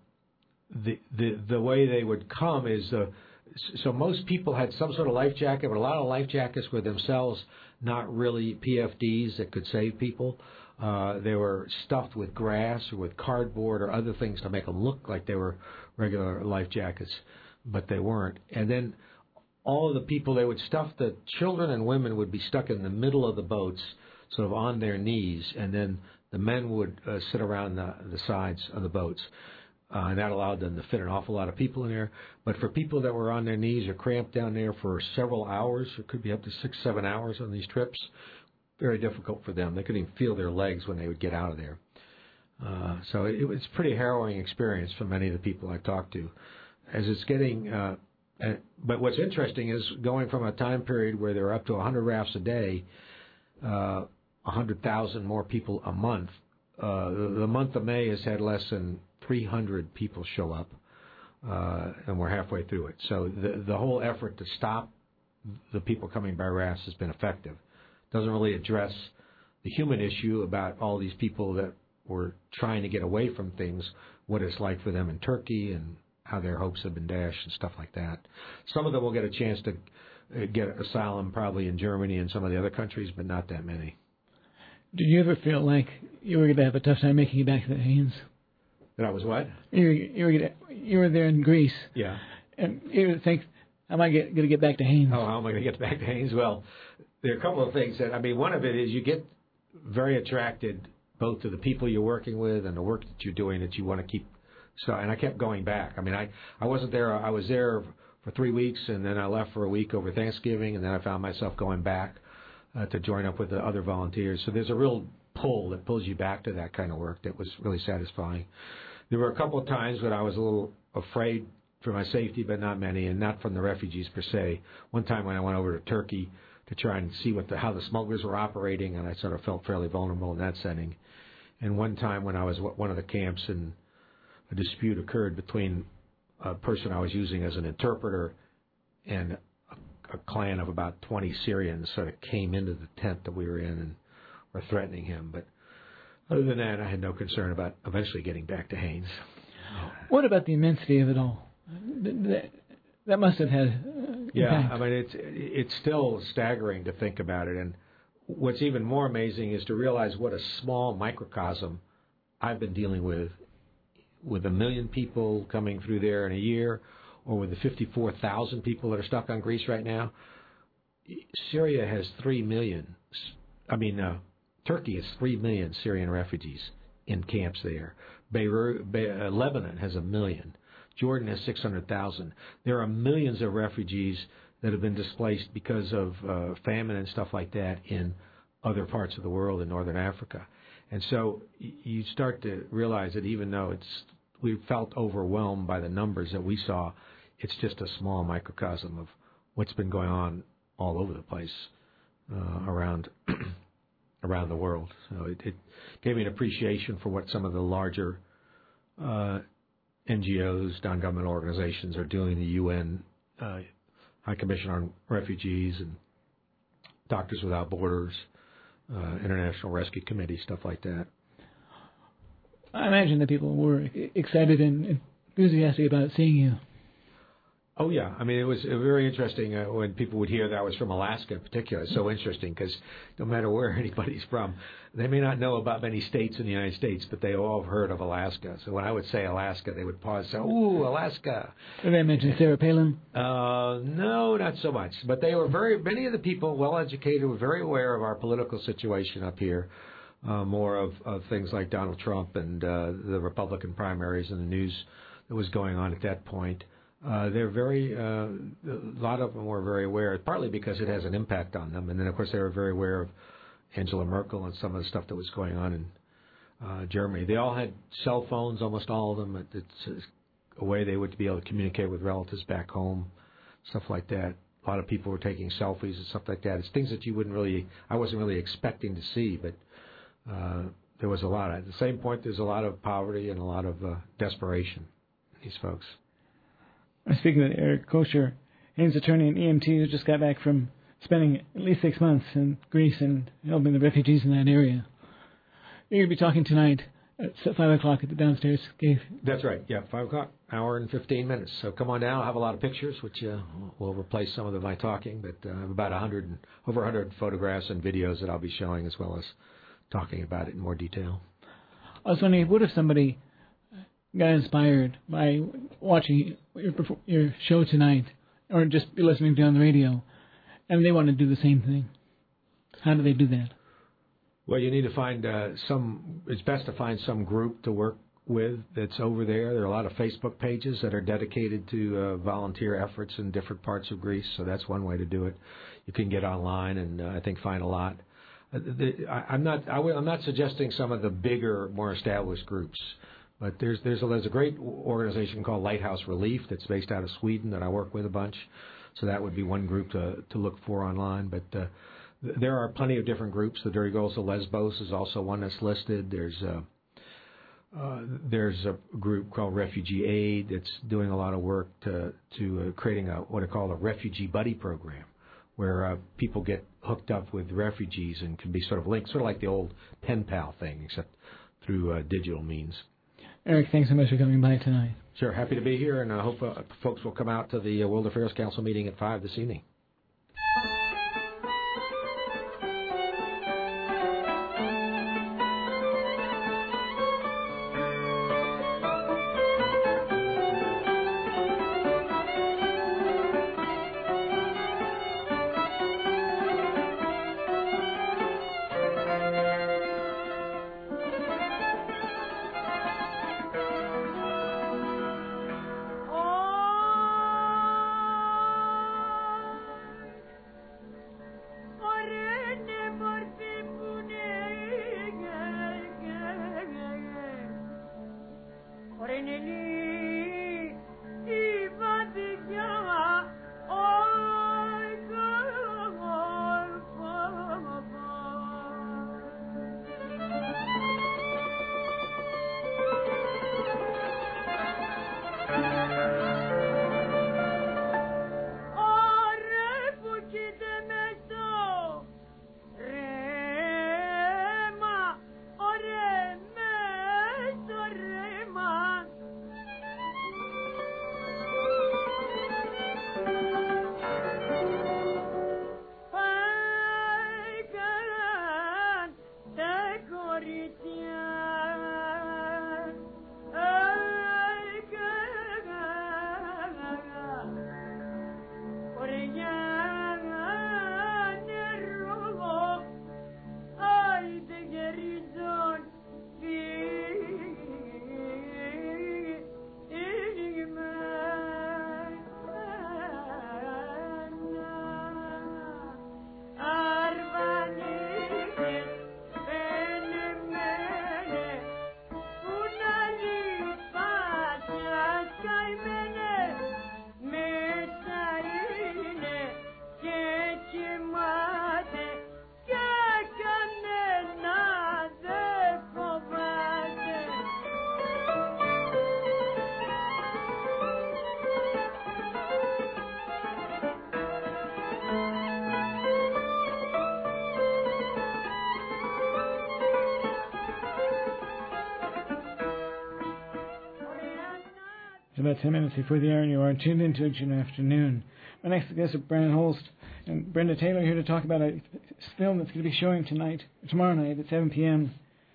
the the the way they would come is uh, so most people had some sort of life jacket, but a lot of life jackets were themselves not really P F Ds that could save people. Uh, they were stuffed with grass or with cardboard or other things to make them look like they were regular life jackets, but they weren't. And then all of the people, they would stuff the children and women would be stuck in the middle of the boats, sort of on their knees, and then the men would uh, sit around the, the sides of the boats. Uh, and that allowed them to fit an awful lot of people in there. But for people that were on their knees or cramped down there for several hours, it could be up to six, seven hours on these trips, very difficult for them. They couldn't even feel their legs when they would get out of there. Uh, so it, it was a pretty harrowing experience for many of the people I talked to. As it's getting, uh, uh, but what's interesting is going from a time period where there were up to one hundred rafts a day, uh, one hundred thousand more people a month. Uh, the, the month of May has had less than three hundred people show up, uh, and we're halfway through it. So the the whole effort to stop the people coming by rafts has been effective. Doesn't really address the human issue about all these people that were trying to get away from things, what it's like for them in Turkey and how their hopes have been dashed and stuff like that. Some of them will get a chance to get asylum probably in Germany and some of the other countries, but not that many. Did you ever feel like you were going to have a tough time making it back to the Haines? That I was what? You were, you were, gonna, you were there in Greece. Yeah. And you would think, how am I going to get back to Haines? Oh, how am I going to get back to Haines? Well, there are a couple of things that, I mean, one of it is you get very attracted both to the people you're working with and the work that you're doing that you want to keep. So, and I kept going back. I mean, I, I wasn't there. I was there for three weeks, and then I left for a week over Thanksgiving, and then I found myself going back uh, to join up with the other volunteers. So there's a real pull that pulls you back to that kind of work that was really satisfying. There were a couple of times when I was a little afraid for my safety, but not many, and not from the refugees per se. One time when I went over to Turkey to try and see what the, how the smugglers were operating, and I sort of felt fairly vulnerable in that setting. And one time when I was at one of the camps and a dispute occurred between a person I was using as an interpreter and a, a clan of about twenty Syrians sort of came into the tent that we were in and were threatening him. But other than that, I had no concern about eventually getting back to Haines. What about the immensity of it all? That, that must have had uh, yeah, impact. I mean, it's it's still staggering to think about it. And what's even more amazing is to realize what a small microcosm I've been dealing with, with a million people coming through there in a year, or with the fifty-four thousand people that are stuck on Greece right now. Syria has three million. I mean, uh, Turkey has three million Syrian refugees in camps there. Beirut, Be- uh, Lebanon has a million. Jordan has six hundred thousand. There are millions of refugees that have been displaced because of uh, famine and stuff like that in other parts of the world in northern Africa. And so you start to realize that even though it's we felt overwhelmed by the numbers that we saw, it's just a small microcosm of what's been going on all over the place uh, around around the world. So it, it gave me an appreciation for what some of the larger uh, N G Os, non-governmental organizations are doing, the U N uh, High Commission on Refugees and Doctors Without Borders, uh, International Rescue Committee, stuff like that. I imagine that people were excited and enthusiastic about seeing you. Oh, yeah. I mean, it was uh, very interesting uh, when people would hear that I was from Alaska in particular. It's so interesting because no matter where anybody's from, they may not know about many states in the United States, but they all have heard of Alaska. So when I would say Alaska, they would pause and say, ooh, Alaska. Did they mention Sarah Palin? Uh, no, not so much. But they were very, many of the people, well-educated, were very aware of our political situation up here, uh, more of, of things like Donald Trump and uh, the Republican primaries and the news that was going on at that point. Uh, they're very, uh, a lot of them were very aware, partly because it has an impact on them. And then, of course, they were very aware of Angela Merkel and some of the stuff that was going on in uh, Germany. They all had cell phones, almost all of them. It's a way they would be able to communicate with relatives back home, stuff like that. A lot of people were taking selfies and stuff like that. It's things that you wouldn't really, I wasn't really expecting to see, but uh, there was a lot. At the same point, there's a lot of poverty and a lot of uh, desperation in these folks. I'm speaking with Eric Kosher, Haines attorney and E M T who just got back from spending at least six months in Greece and helping the refugees in that area. You're going to be talking tonight at five o'clock at the downstairs cave. That's right. Yeah, five o'clock, hour and fifteen minutes. So come on down. I'll have a lot of pictures, which uh, will replace some of my talking, but uh, I have about one hundred, over one hundred photographs and videos that I'll be showing as well as talking about it in more detail. I was wondering, what if somebody got inspired by watching your, your show tonight or just listening to it on the radio, and they want to do the same thing? How do they do that? Well, you need to find uh, some, it's best to find some group to work with that's over there. There are a lot of Facebook pages that are dedicated to uh, volunteer efforts in different parts of Greece, so that's one way to do it. You can get online and uh, I think find a lot. Uh, the, I, I'm not I will, I'm not suggesting some of the bigger, more established groups. But there's there's a, there's a great organization called Lighthouse Relief that's based out of Sweden that I work with a bunch. So that would be one group to to look for online. But uh, th- there are plenty of different groups. The Dirty Girls of Lesbos is also one that's listed. There's a, uh, there's a group called Refugee Aid that's doing a lot of work to to uh, creating a what I call a refugee buddy program, where uh, people get hooked up with refugees and can be sort of linked, sort of like the old pen pal thing, except through uh, digital means. Eric, thanks so much for coming by tonight. Sure, happy to be here, and I hope uh, folks will come out to the uh, World Affairs Council meeting at five this evening. about ten minutes before the hour, and you are tuned into June Afternoon. My next guest is Brian Holst and Brenda Taylor here to talk about a film that's going to be showing tonight, tomorrow night at seven p.m.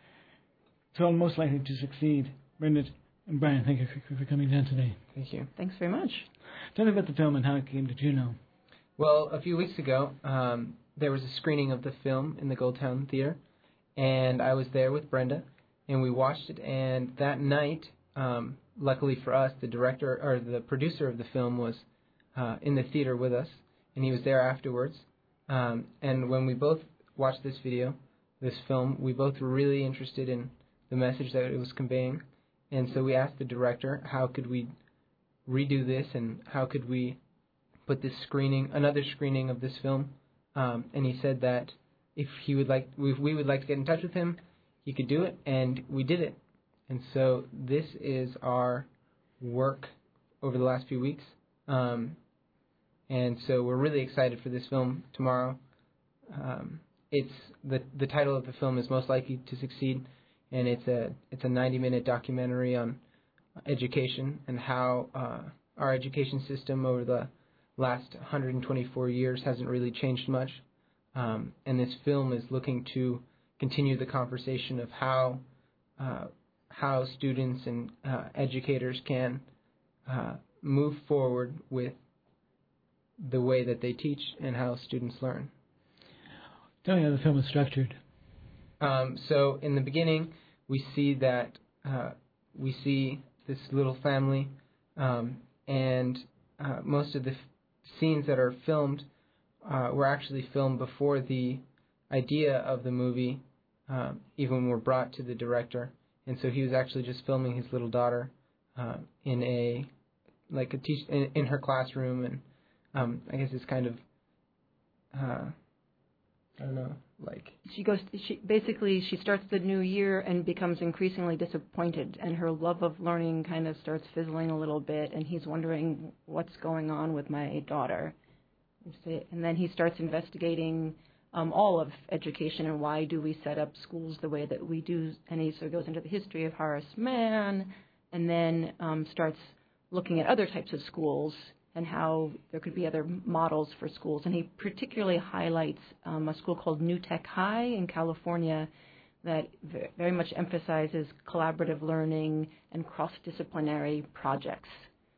It's called Most Likely to Succeed. Brenda and Brian, thank you for, for coming down today. Thank you. Thanks very much. Tell me about the film and how it came to Juneau. Well, a few weeks ago, um, there was a screening of the film in the Goldtown Theater, and I was there with Brenda, and we watched it, and that night, um, luckily for us, the director, or the producer of the film was uh, in the theater with us, and he was there afterwards, um, and when we both watched this video, this film, we both were really interested in the message that it was conveying, and so we asked the director, how could we redo this, and how could we put this screening, another screening of this film, um, and he said that if he would like, we, we would like to get in touch with him, he could do it, and we did it. And so this is our work over the last few weeks, um, and so we're really excited for this film tomorrow. Um, it's the the title of the film is Most Likely to Succeed, and it's a it's a ninety minute documentary on education and how uh, our education system over the last one hundred twenty-four years hasn't really changed much. Um, and this film is looking to continue the conversation of how uh, how students and uh, educators can uh, move forward with the way that they teach and how students learn. Tell me how the film is structured. Um, so in the beginning, we see that uh, we see this little family, um, and uh, most of the f- scenes that are filmed uh, were actually filmed before the idea of the movie um, even were brought to the director. And so he was actually just filming his little daughter uh, in a like a teach in, in her classroom, and um, I guess it's kind of uh, I don't know, like she goes. She basically she starts the new year and becomes increasingly disappointed, and her love of learning kind of starts fizzling a little bit, and he's wondering what's going on with my daughter. And then he starts investigating um, all of education and why do we set up schools the way that we do. And he sort of goes into the history of Horace Mann, and then um, starts looking at other types of schools and how there could be other models for schools. And he particularly highlights um, a school called New Tech High in California that very much emphasizes collaborative learning and cross-disciplinary projects.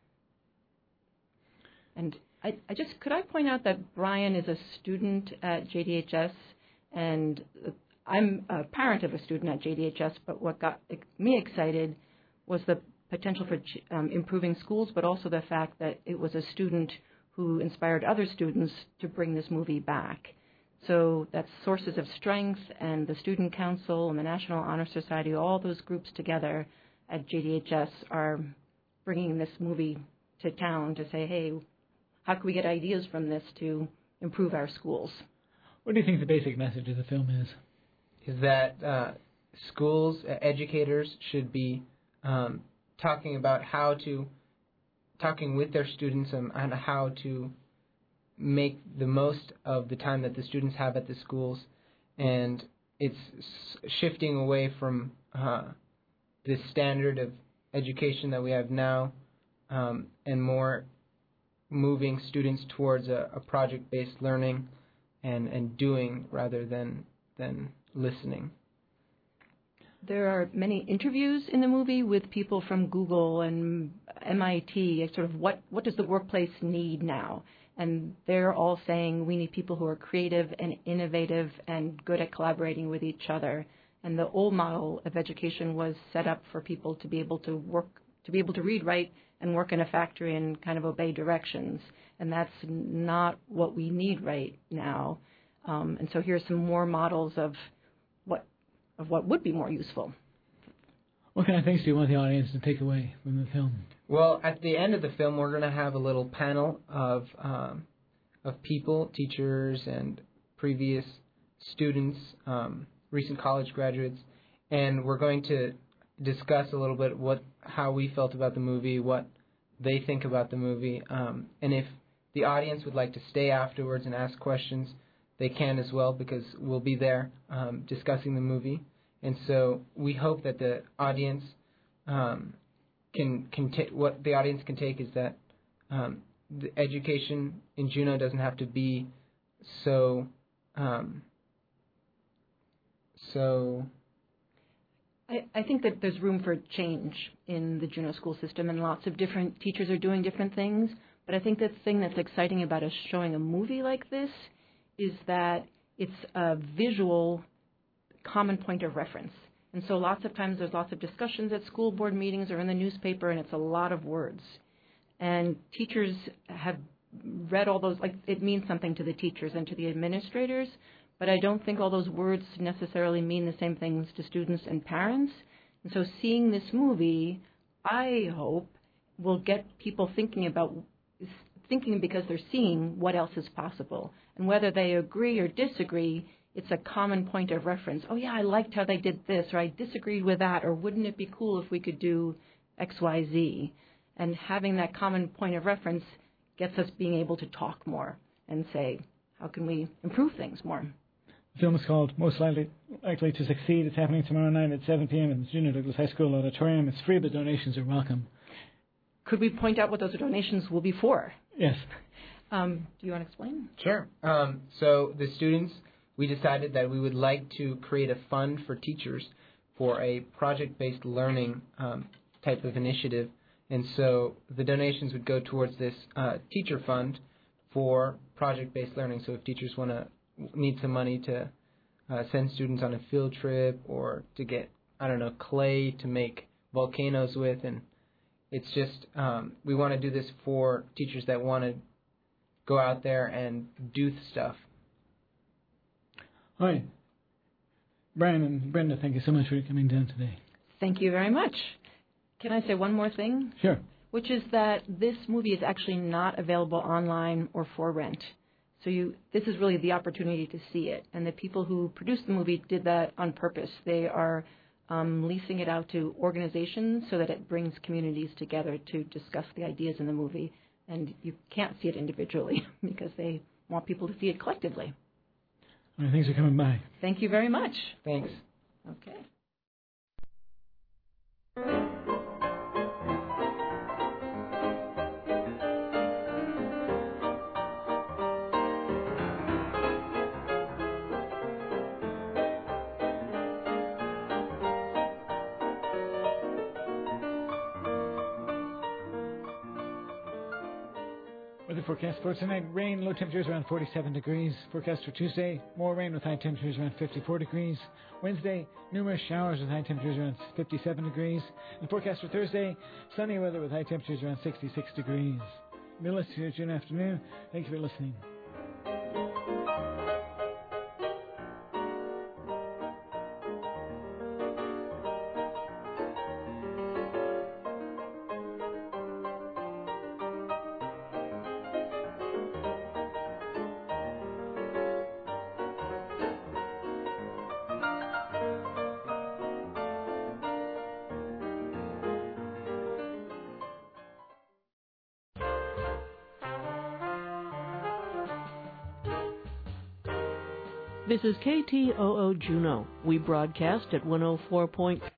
And I, I just, could I point out that Brian is a student at J D H S, and I'm a parent of a student at J D H S, but what got me excited was the potential for um, improving schools, but also the fact that it was a student who inspired other students to bring this movie back. So that's Sources of Strength and the Student Council and the National Honor Society, all those groups together at J D H S are bringing this movie to town to say, hey, how can we get ideas from this to improve our schools? What do you think the basic message of the film is? Is that uh, schools, uh, educators should be um, talking about how to, talking with their students on, on how to make the most of the time that the students have at the schools, and it's shifting away from uh, this standard of education that we have now, um, and more moving students towards a, a project-based learning and, and doing rather than than listening. There are many interviews in the movie with people from Google and M I T, sort of what, what does the workplace need now? And they're all saying we need people who are creative and innovative and good at collaborating with each other. And the old model of education was set up for people to be able to work, to be able to read, write, and work in a factory and kind of obey directions. And that's not what we need right now. Um, and so here's some more models of what of what would be more useful. What kind of things do you want the audience to take away from the film? Well, at the end of the film, we're going to have a little panel of um, of people, teachers, and previous students, um, recent college graduates, and we're going to discuss a little bit what how we felt about the movie, what they think about the movie, um, and if the audience would like to stay afterwards and ask questions, they can as well, because we'll be there um, discussing the movie. And so we hope that the audience um, can can ta- what the audience can take is that um, the education in Juneau doesn't have to be so um, so. I, I think that there's room for change in the Juneau school system, and lots of different teachers are doing different things. But I think the thing that's exciting about us showing a movie like this is that it's a visual common point of reference. And so lots of times there's lots of discussions at school board meetings or in the newspaper, and it's a lot of words. And teachers have read all those, like it means something to the teachers and to the administrators, but I don't think all those words necessarily mean the same things to students and parents. And so seeing this movie, I hope, will get people thinking about, thinking because they're seeing what else is possible. And whether they agree or disagree, it's a common point of reference. Oh, yeah, I liked how they did this, or I disagreed with that, or wouldn't it be cool if we could do X, Y, Z? And having that common point of reference gets us being able to talk more and say, how can we improve things more? The film is called Most Likely Likely to Succeed. It's happening tomorrow night at seven p.m. in the Juneau Douglas High School auditorium. It's free, but donations are welcome. Could we point out what those donations will be for? Yes. Um, do you want to explain? Sure. Um, so the students, we decided that we would like to create a fund for teachers for a project-based learning um, type of initiative. And so the donations would go towards this uh, teacher fund for project-based learning. So if teachers want to need some money to uh, send students on a field trip or to get, I don't know, clay to make volcanoes with. And it's just, um, we want to do this for teachers that want to go out there and do stuff. All right. Brian and Brenda, thank you so much for coming down today. Thank you very much. Can I say one more thing? Sure. Which is that this movie is actually not available online or for rent. So you, this is really the opportunity to see it. And the people who produced the movie did that on purpose. They are um, leasing it out to organizations so that it brings communities together to discuss the ideas in the movie. And you can't see it individually because they want people to see it collectively. All right, thanks for coming by. Thank you very much. Thanks. Okay. Weather forecast for tonight, rain, low temperatures around forty-seven degrees. Forecast for Tuesday, more rain with high temperatures around fifty-four degrees. Wednesday, numerous showers with high temperatures around fifty-seven degrees. And forecast for Thursday, sunny weather with high temperatures around sixty-six degrees. You're listening to June Afternoon. Thank you for listening. This is K T O O Juneau. We broadcast at one oh four point